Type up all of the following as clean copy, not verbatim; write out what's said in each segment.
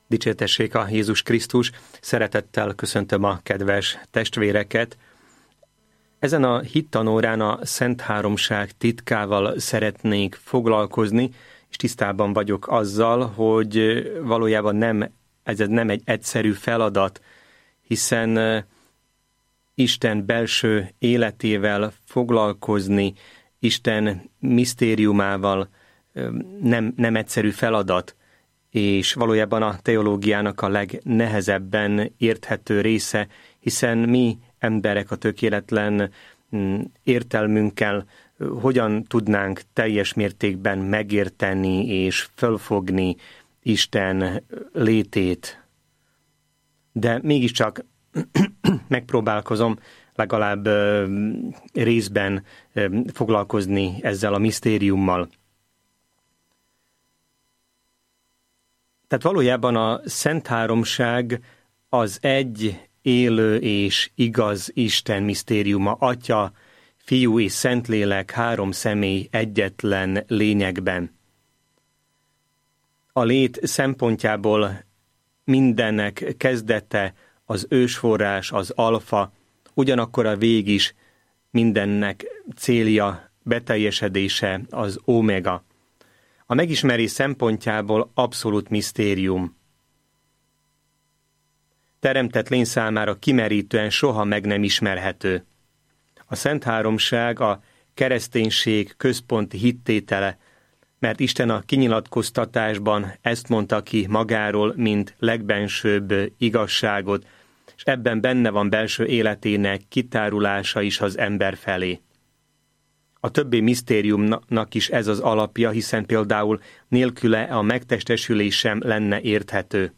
Dicsértessék a Jézus Krisztus, szeretettel köszöntöm a kedves testvéreket. Ezen a hittanórán a Szent Háromság titkával szeretnék foglalkozni, és tisztában vagyok azzal, hogy valójában ez nem egy egyszerű feladat, hiszen Isten belső életével foglalkozni, Isten misztériumával nem egyszerű feladat, és valójában a teológiának a legnehezebben érthető része, hiszen mi emberek a tökéletlen értelmünkkel hogyan tudnánk teljes mértékben megérteni és fölfogni Isten létét. De mégiscsak megpróbálkozom legalább részben foglalkozni ezzel a misztériummal. Tehát valójában a Szent Háromság az egy élő és igaz Isten misztériuma, Atya, Fiú és Szentlélek, három személy egyetlen lényegben. A lét szempontjából mindennek kezdete, az ősforrás, az alfa, ugyanakkor a vég is, mindennek célja, beteljesedése, az omega. A megismerés szempontjából abszolút misztérium. Teremtett lény számára kimerítően soha meg nem ismerhető. A Szent Háromság a kereszténység központi hittétele, mert Isten a kinyilatkoztatásban ezt mondta ki magáról, mint legbensőbb igazságot, és ebben benne van belső életének kitárulása is az ember felé. A többi misztériumnak is ez az alapja, hiszen például nélküle a megtestesülés sem lenne érthető.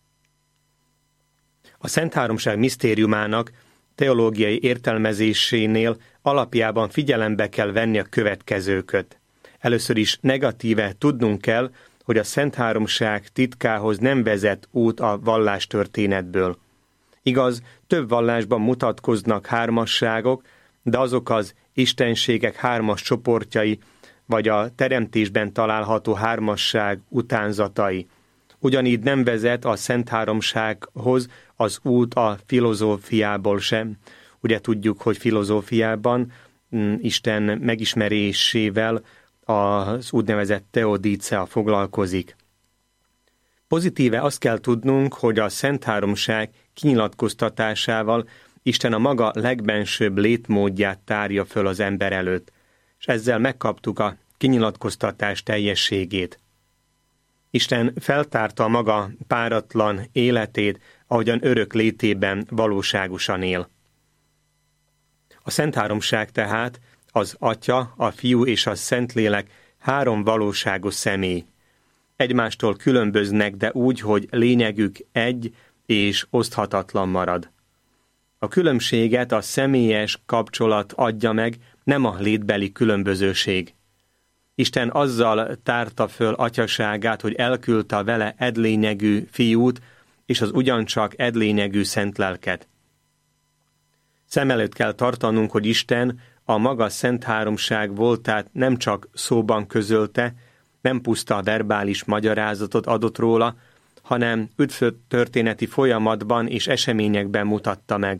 A Szent Háromság misztériumának teológiai értelmezésénél alapjában figyelembe kell venni a következőket. Először is negatíve tudnunk kell, hogy a Szent Háromság titkához nem vezet út a vallástörténetből. Igaz, több vallásban mutatkoznak hármasságok, de azok az istenségek hármas csoportjai, vagy a teremtésben található hármasság utánzatai. Ugyanígy nem vezet a Szent Háromsághoz az út a filozófiából sem. Ugye tudjuk, hogy filozófiában Isten megismerésével az úgynevezett teodícea foglalkozik. Pozitíve azt kell tudnunk, hogy a Szent Háromság kinyilatkoztatásával Isten a maga legbensőbb létmódját tárja föl az ember előtt, és ezzel megkaptuk a kinyilatkoztatás teljességét. Isten feltárta a maga páratlan életét, ahogyan örök létében valóságosan él. A Szent Háromság tehát az Atya, a Fiú és a Szentlélek három valóságos személy. Egymástól különböznek, de úgy, hogy lényegük egy és oszthatatlan marad. A különbséget a személyes kapcsolat adja meg, nem a létbeli különbözőség. Isten azzal tárta föl atyaságát, hogy elküldte a vele edlényegű fiút, és az ugyancsak edlényegű szent lelket. Szem előtt kell tartanunk, hogy Isten a maga Szent Háromság voltát nem csak szóban közölte, nem puszta verbális magyarázatot adott róla, hanem üdvtörténeti folyamatban és eseményekben mutatta meg.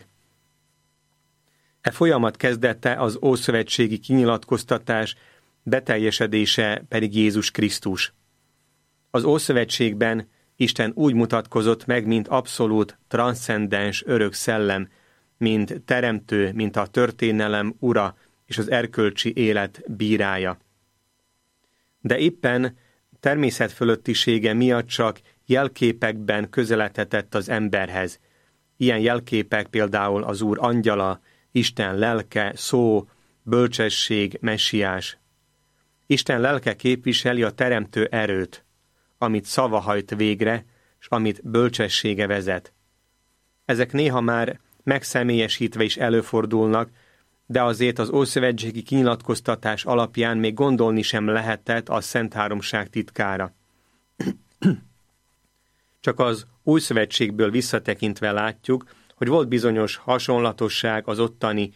E folyamat kezdete az ószövetségi kinyilatkoztatás, beteljesedése pedig Jézus Krisztus. Az Ószövetségben Isten úgy mutatkozott meg, mint abszolút transzcendens örök szellem, mint teremtő, mint a történelem ura és az erkölcsi élet bírája. De éppen természetfölöttisége miatt csak jelképekben közeledhetett az emberhez. Ilyen jelképek például az Úr angyala, Isten lelke, szó, bölcsesség, messiás. Isten lelke képviseli a teremtő erőt, amit szava hajt végre, és amit bölcsessége vezet. Ezek néha már megszemélyesítve is előfordulnak, de azért az ószövetségi kinyilatkoztatás alapján még gondolni sem lehetett a Szent Háromság titkára. Csak az Új Szövetségből visszatekintve látjuk, hogy volt bizonyos hasonlatosság az ottani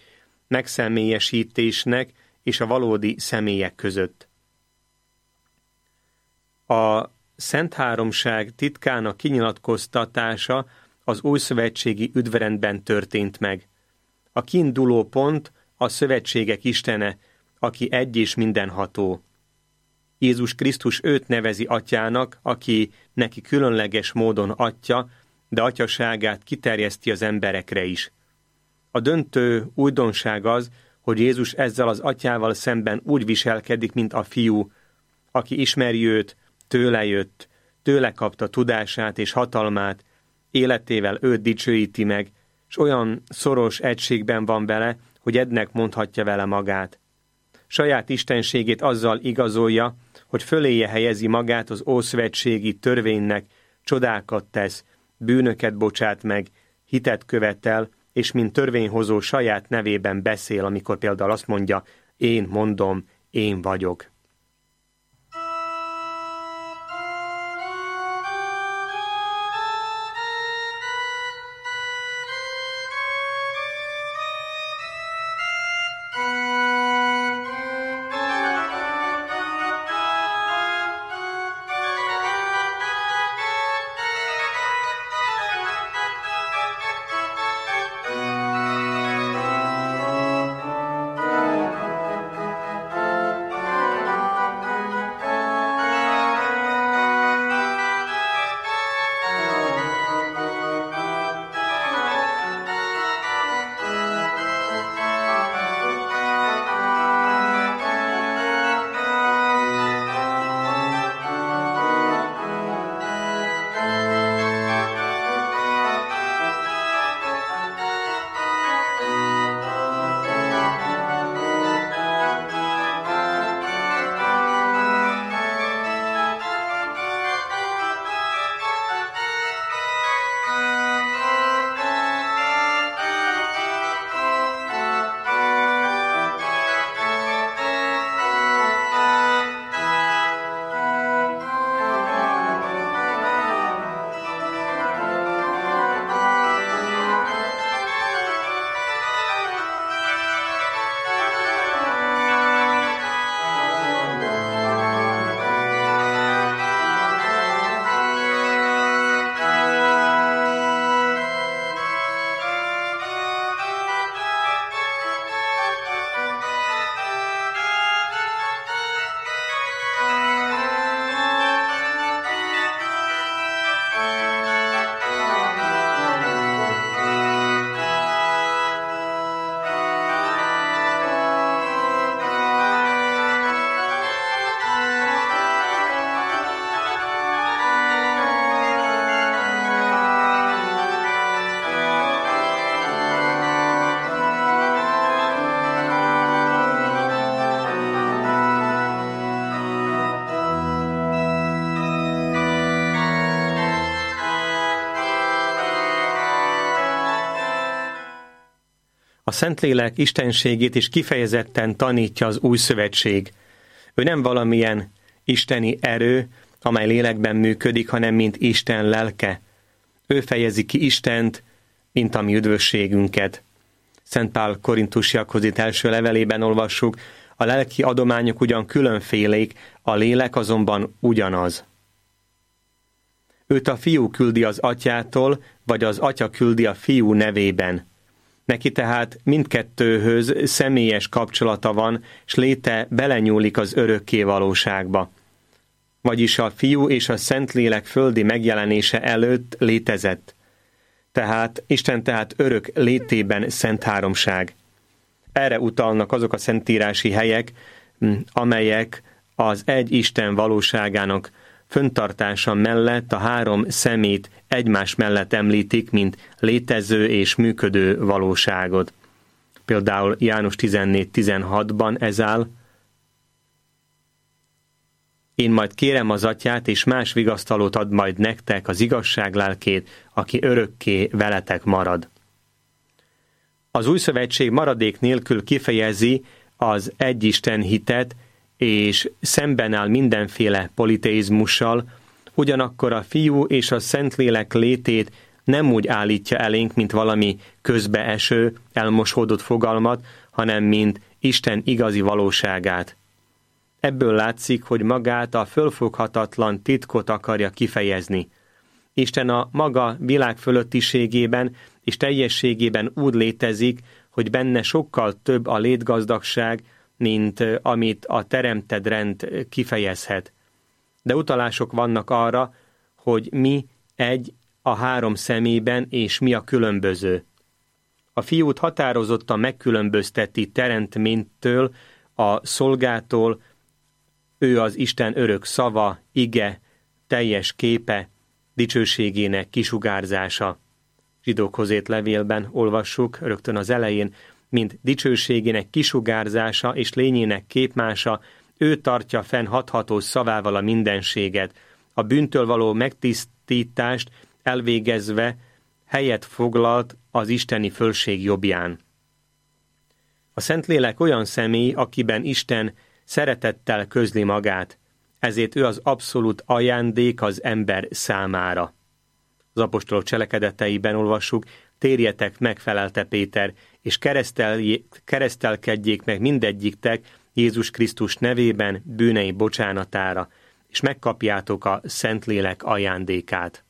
megszemélyesítésnek és a valódi személyek között. A Szent Háromság titkának kinyilatkoztatása az újszövetségi üdvrendben történt meg. A kiinduló pont a szövetségek Istene, aki egy és mindenható. Jézus Krisztus őt nevezi atyának, aki neki különleges módon atya, de atyaságát kiterjeszti az emberekre is. A döntő újdonság az, hogy Jézus ezzel az atyával szemben úgy viselkedik, mint a fiú, aki ismeri őt, tőle jött, tőle kapta tudását és hatalmát, életével őt dicsőíti meg, s olyan szoros egységben van vele, hogy ennek mondhatja vele magát. Saját istenségét azzal igazolja, hogy föléje helyezi magát az ószövetségi törvénynek, csodákat tesz, bűnöket bocsát meg, hitet követel, és mint törvényhozó saját nevében beszél, amikor például azt mondja, én mondom, én vagyok. A Szentlélek istenségét is kifejezetten tanítja az új szövetség. Ő nem valamilyen isteni erő, amely lélekben működik, hanem mint Isten lelke. Ő fejezi ki Istent, mint a mi üdvösségünket. Szent Pál Korintusiakhoz itt első levelében olvassuk, a lelki adományok ugyan különfélék, a lélek azonban ugyanaz. Őt a fiú küldi az atyától, vagy az atya küldi a fiú nevében. Neki tehát mindkettőhöz személyes kapcsolata van, s léte belenyúlik az örökké valóságba. Vagyis a fiú és a Szentlélek földi megjelenése előtt létezett. Tehát Isten örök létében Szent Háromság. Erre utalnak azok a szentírási helyek, amelyek az egy Isten valóságának föntartása mellett a három szemét egymás mellett említik, mint létező és működő valóságot. Például János 14:16-ban ez áll: Én majd kérem az atyát, és más vigasztalót ad majd nektek, az igazság lelkét, aki örökké veletek marad. Az új szövetség maradék nélkül kifejezi az egyisten hitet, és szemben áll mindenféle politeizmussal, ugyanakkor a fiú és a Szentlélek létét nem úgy állítja elénk, mint valami közbeeső, elmosódott fogalmat, hanem mint Isten igazi valóságát. Ebből látszik, hogy magát a fölfoghatatlan titkot akarja kifejezni. Isten a maga világfölöttiségében és teljességében úgy létezik, hogy benne sokkal több a létgazdagság, mint amit a teremtett rend kifejezhet. De utalások vannak arra, hogy mi egy a három szemében, és mi a különböző. A fiút határozottan megkülönbözteti teremtménytől, a szolgától, ő az Isten örök szava, ige, teljes képe, dicsőségének kisugárzása. Zsidókhoz írt levélben olvassuk rögtön az elején, mint dicsőségének kisugárzása és lényének képmása, ő tartja fenn hathatós szavával a mindenséget, a bűntől való megtisztítást elvégezve helyet foglalt az isteni fölség jobbján. A Szentlélek olyan személy, akiben Isten szeretettel közli magát, ezért ő az abszolút ajándék az ember számára. Az apostolok cselekedeteiben olvassuk, térjetek meg, felelte Péter, és keresztelkedjék meg mindegyiktek Jézus Krisztus nevében bűnei bocsánatára, és megkapjátok a Szentlélek ajándékát.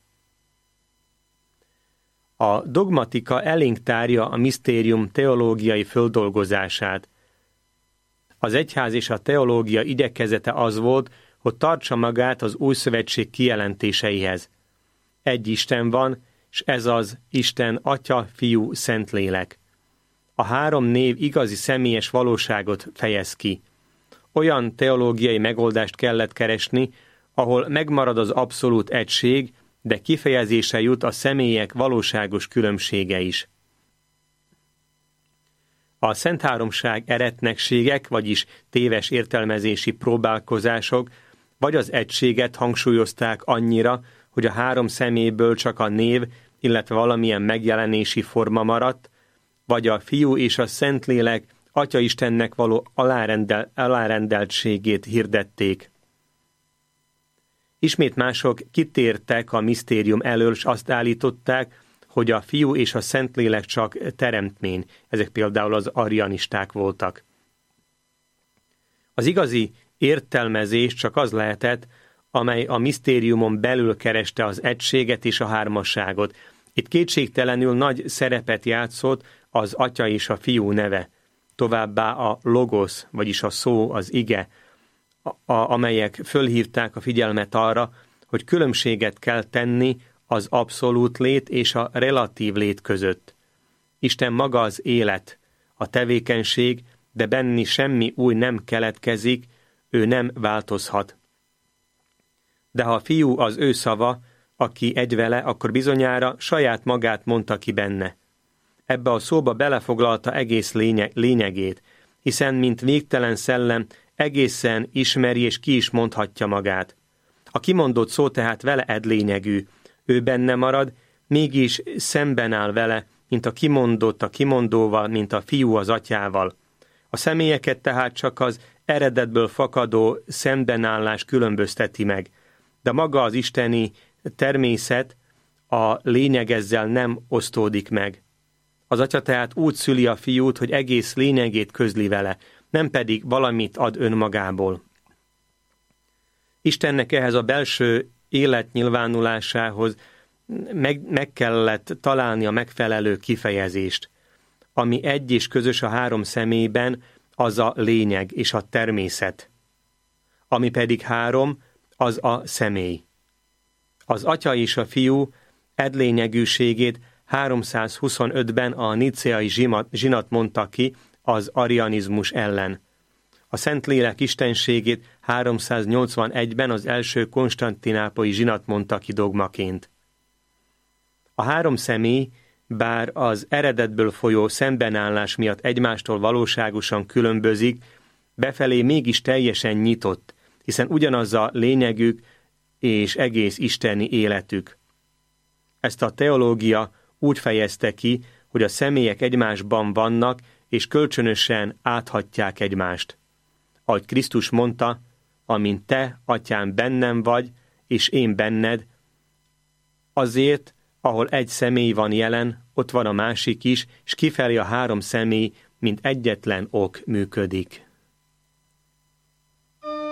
A dogmatika elénk tárja a misztérium teológiai földolgozását. Az egyház és a teológia igyekezete az volt, hogy tartsa magát az új szövetség kijelentéseihez. Egy Isten van, és ez az Isten Atya, Fiú, Szentlélek. A három név igazi személyes valóságot fejez ki. Olyan teológiai megoldást kellett keresni, ahol megmarad az abszolút egység, de kifejezése jut a személyek valóságos különbsége is. A Szent Háromság eretnekségek, vagyis téves értelmezési próbálkozások vagy az egységet hangsúlyozták annyira, hogy a három személyből csak a név, illetve valamilyen megjelenési forma maradt, vagy a Fiú és a Szentlélek Atya Istennek való alárendeltségét hirdették. Ismét mások kitértek a misztérium elől, és azt állították, hogy a Fiú és a Szentlélek csak teremtmény. Ezek például az arianisták voltak. Az igazi értelmezés csak az lehetett, amely a misztériumon belül kereste az egységet és a hármasságot. Itt kétségtelenül nagy szerepet játszott az Atya és a Fiú neve, továbbá a logos, vagyis a szó, az ige, amelyek fölhívták a figyelmet arra, hogy különbséget kell tenni az abszolút lét és a relatív lét között. Isten maga az élet, a tevékenység, de benni semmi új nem keletkezik, ő nem változhat. De ha a Fiú az ő szava, aki egy vele, akkor bizonyára saját magát mondta ki benne. Ebbe a szóba belefoglalta egész lényegét, hiszen mint végtelen szellem egészen ismeri és ki is mondhatja magát. A kimondott szó tehát vele edlényegű, ő benne marad, mégis szemben áll vele, mint a kimondott a kimondóval, mint a Fiú az Atyával. A személyeket tehát csak az eredetből fakadó szembenállás különbözteti meg, de maga az isteni természet, a lényeg ezzel nem osztódik meg. Az Atya tehát úgy szüli a Fiút, hogy egész lényegét közli vele, nem pedig valamit ad önmagából. Istennek ehhez a belső élet nyilvánulásához meg kellett találni a megfelelő kifejezést. Ami egy és közös a három személyben, az a lényeg és a természet. Ami pedig három, az a személy. Az Atya és a Fiú edlényegűségét 325-ben a nicéai zsinat mondta ki az arianizmus ellen. A Szentlélek istenségét 381-ben az első konstantinápolyi zsinat mondta ki dogmaként. A három személy, bár az eredetből folyó szembenállás miatt egymástól valóságosan különbözik, befelé mégis teljesen nyitott, hiszen ugyanaz a lényegük és egész isteni életük. Ezt a teológia úgy fejezte ki, hogy a személyek egymásban vannak, és kölcsönösen áthatják egymást. Ahogy Krisztus mondta, amint te, Atyám, bennem vagy, és én benned, azért, ahol egy személy van jelen, ott van a másik is, és kifelé a három személy, mint egyetlen ok működik.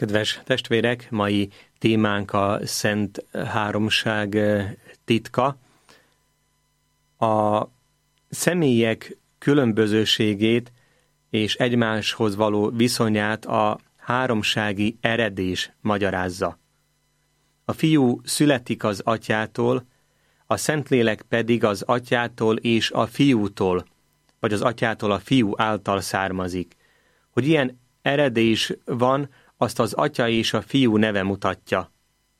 Kedves testvérek, mai témánk a Szent Háromság titka. A személyek különbözőségét és egymáshoz való viszonyát a háromsági eredés magyarázza. A fiú születik az atyától, a Szentlélek pedig az atyától és a fiútól, vagy az atyától a fiú által származik. Hogy ilyen eredés van, azt az atya és a fiú neve mutatja.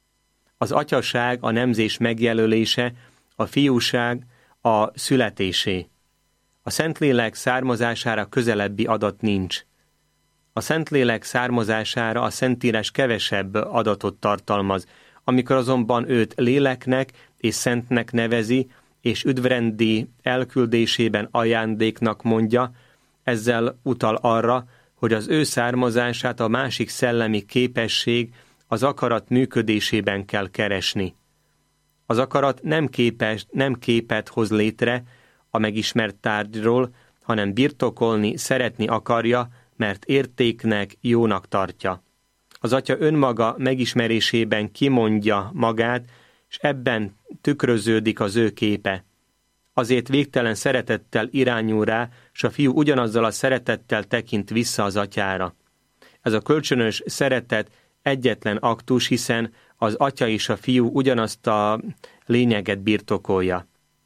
Az atyaság a nemzés megjelölése, a fiúság a születésé. A Szentlélek származására közelebbi adat nincs. A Szentlélek származására a Szentírás kevesebb adatot tartalmaz, amikor azonban őt léleknek és szentnek nevezi, és üdvrendi elküldésében ajándéknak mondja, ezzel utal arra, hogy az ő származását a másik szellemi képesség, az akarat működésében kell keresni. Az akarat nem képet hoz létre a megismert tárgyról, hanem birtokolni, szeretni akarja, mert értéknek, jónak tartja. Az atya önmaga megismerésében kimondja magát, és ebben tükröződik az ő képe. Azért végtelen szeretettel irányul rá, s a fiú ugyanazzal a szeretettel tekint vissza az atyára. Ez a kölcsönös szeretet egyetlen aktus, hiszen az atya és a fiú ugyanazt a lényeget birtokolja.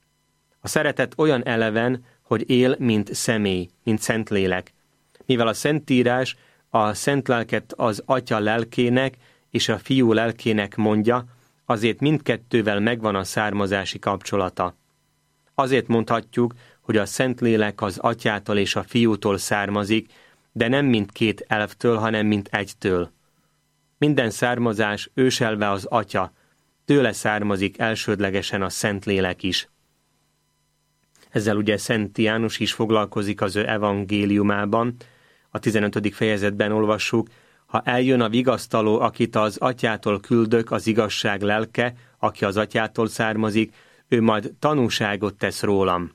A szeretet olyan eleven, hogy él, mint személy, mint Szentlélek. Mivel a Szentírás a Szent Lelket az atya lelkének és a fiú lelkének mondja, azért mindkettővel megvan a származási kapcsolata. Azért mondhatjuk, hogy a Szentlélek az atyától és a fiútól származik, de nem mint két elvtől, hanem mint egytől. Minden származás őselve az atya, tőle származik elsődlegesen a Szentlélek is. Ezzel ugye Szent János is foglalkozik az ő evangéliumában. A 15. fejezetben olvassuk, ha eljön a vigasztaló, akit az atyától küldök, az igazság lelke, aki az atyától származik, ő majd tanúságot tesz rólam.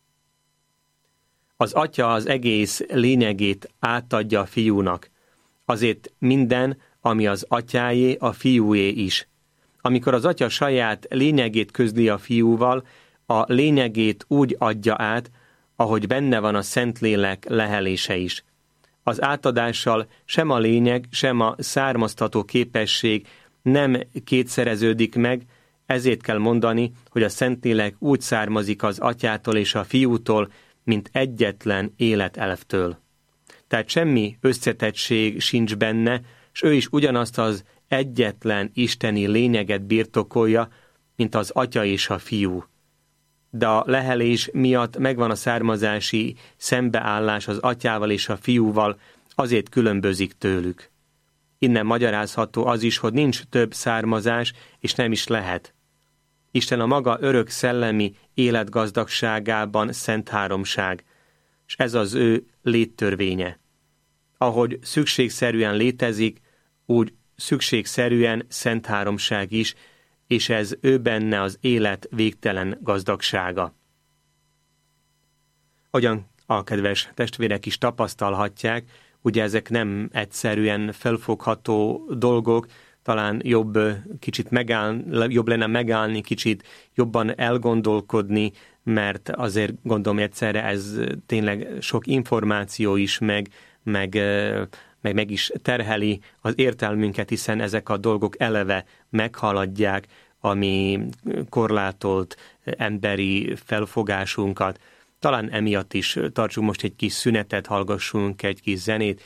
Az atya az egész lényegét átadja a fiúnak. Azért minden, ami az atyáé, a fiúé is. Amikor az atya saját lényegét közli a fiúval, a lényegét úgy adja át, ahogy benne van a Szentlélek lehelése is. Az átadással sem a lényeg, sem a származtató képesség nem kétszereződik meg, ezért kell mondani, hogy a Szentlélek úgy származik az atyától és a fiútól, mint egyetlen életelvtől. Tehát semmi összetettség sincs benne, s ő is ugyanazt az egyetlen isteni lényeget birtokolja, mint az atya és a fiú. De a lehelés miatt megvan a származási szembeállás az atyával és a fiúval, azért különbözik tőlük. Innen magyarázható az is, hogy nincs több származás, és nem is lehet. Isten a maga örök szellemi életgazdagságában szent háromság, és ez az ő léttörvénye. Ahogy szükségszerűen létezik, úgy szükségszerűen szent háromság is, és ez ő benne az élet végtelen gazdagsága. Ahogyan a kedves testvérek is tapasztalhatják, ugye ezek nem egyszerűen felfogható dolgok, talán jobb lenne megállni, kicsit jobban elgondolkodni, mert azért gondolom egyszerre ez tényleg sok információ is, meg is terheli az értelmünket, hiszen ezek a dolgok eleve meghaladják a mi korlátolt emberi felfogásunkat. Talán emiatt is tartsunk most egy kis szünetet, hallgassunk egy kis zenét.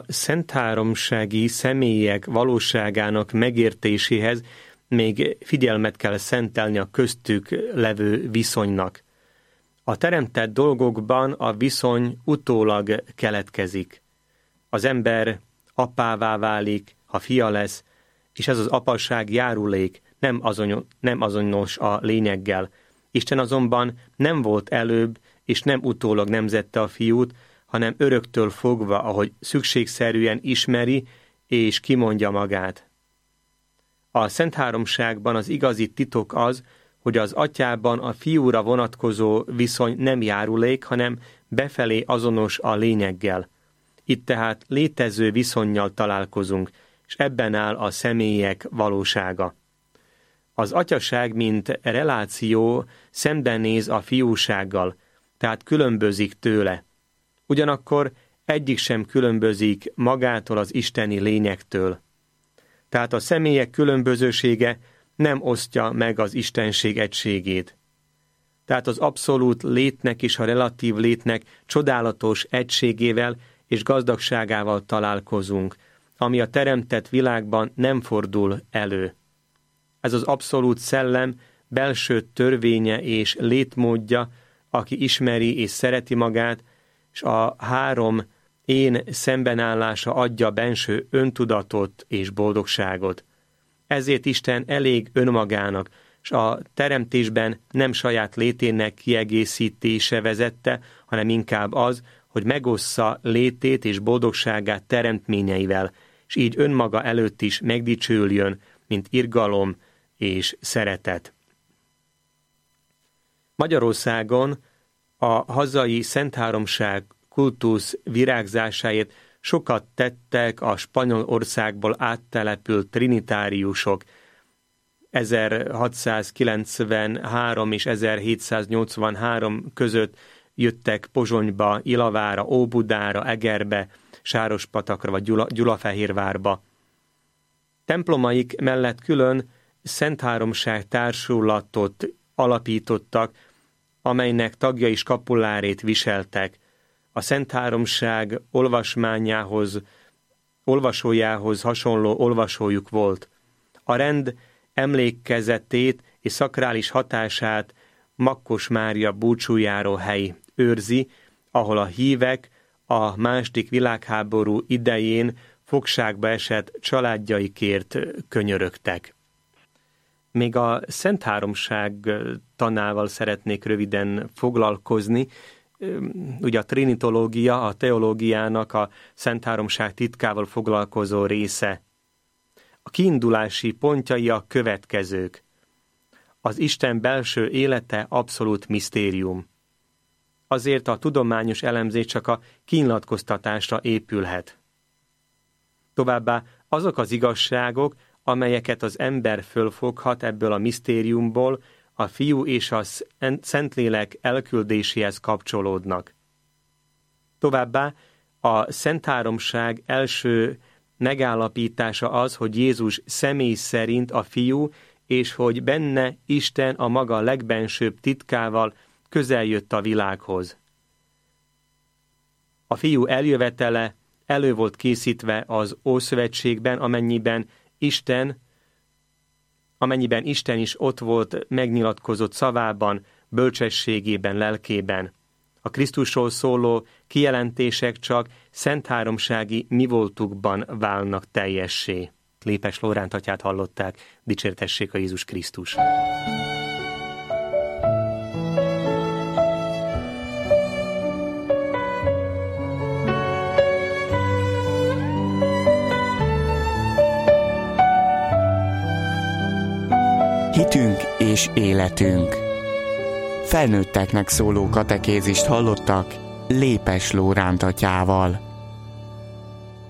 szentháromsági személyek valóságának megértéséhez még figyelmet kell szentelni a köztük levő viszonynak. A teremtett dolgokban a viszony utólag keletkezik. Az ember apává válik, ha fia lesz, és ez az apaság járulék, nem azonos a lényeggel. Isten azonban nem volt előbb, és nem utólag nemzette a fiút, hanem öröktől fogva, ahogy szükségszerűen ismeri és kimondja magát. A Szentháromságban az igazi titok az, hogy az atyában a fiúra vonatkozó viszony nem járulék, hanem befelé azonos a lényeggel. Itt tehát létező viszonnyal találkozunk, és ebben áll a személyek valósága. Az atyaság, mint reláció szembenéz a fiúsággal, tehát különbözik tőle. Ugyanakkor egyik sem különbözik magától az isteni lényektől. Tehát a személyek különbözősége nem osztja meg az istenség egységét. Tehát az abszolút létnek és a relatív létnek csodálatos egységével és gazdagságával találkozunk, ami a teremtett világban nem fordul elő. Ez az abszolút szellem belső törvénye és létmódja, aki ismeri és szereti magát, és a három én szembenállása adja benső öntudatot és boldogságot. Ezért Isten elég önmagának, és a teremtésben nem saját létének kiegészítése vezette, hanem inkább az, hogy megossza létét és boldogságát teremtményeivel, és így önmaga előtt is megdicsőüljön, mint irgalom és szeretet. Magyarországon a hazai Szentháromság kultusz virágzásáért sokat tettek a Spanyolországból áttelepült trinitáriusok. 1693 és 1783 között jöttek Pozsonyba, Ilavára, Óbudára, Egerbe, Sárospatakra vagy Gyulafehérvárba. Templomaik mellett külön Szentháromság társulatot alapítottak, amelynek tagjai skapulárét viseltek. A Szentháromság olvasójához hasonló olvasójuk volt. A rend emlékezetét és szakrális hatását Makkos Mária búcsújáró hely őrzi, ahol a hívek a második világháború idején fogságba esett családjaikért könyörögtek. Még a Szentháromság tanával szeretnék röviden foglalkozni. Ugye a trinitológia, a teológiának a Szentháromság titkával foglalkozó része. A kiindulási pontjai a következők. Az Isten belső élete abszolút misztérium. Azért a tudományos elemzés csak a kinyilatkoztatásra épülhet. Továbbá azok az igazságok, amelyeket az ember fölfoghat ebből a misztériumból, a Fiú és a Szentlélek elküldéséhez kapcsolódnak. Továbbá a Szentháromság első megállapítása az, hogy Jézus személy szerint a Fiú, és hogy benne Isten a maga legbensőbb titkával közeljött a világhoz. A Fiú eljövetele elő volt készítve az Ószövetségben, amennyiben Isten is ott volt megnyilatkozott szavában, bölcsességében, lelkében. A Krisztusról szóló kijelentések csak szentháromsági mi voltukban válnak teljessé. Lépes Lóránt atyát hallották, dicsértessék a Jézus Krisztus. Hitünk és életünk. Felnőtteknek szóló katekézist hallottak Lépes Lóránt atyával.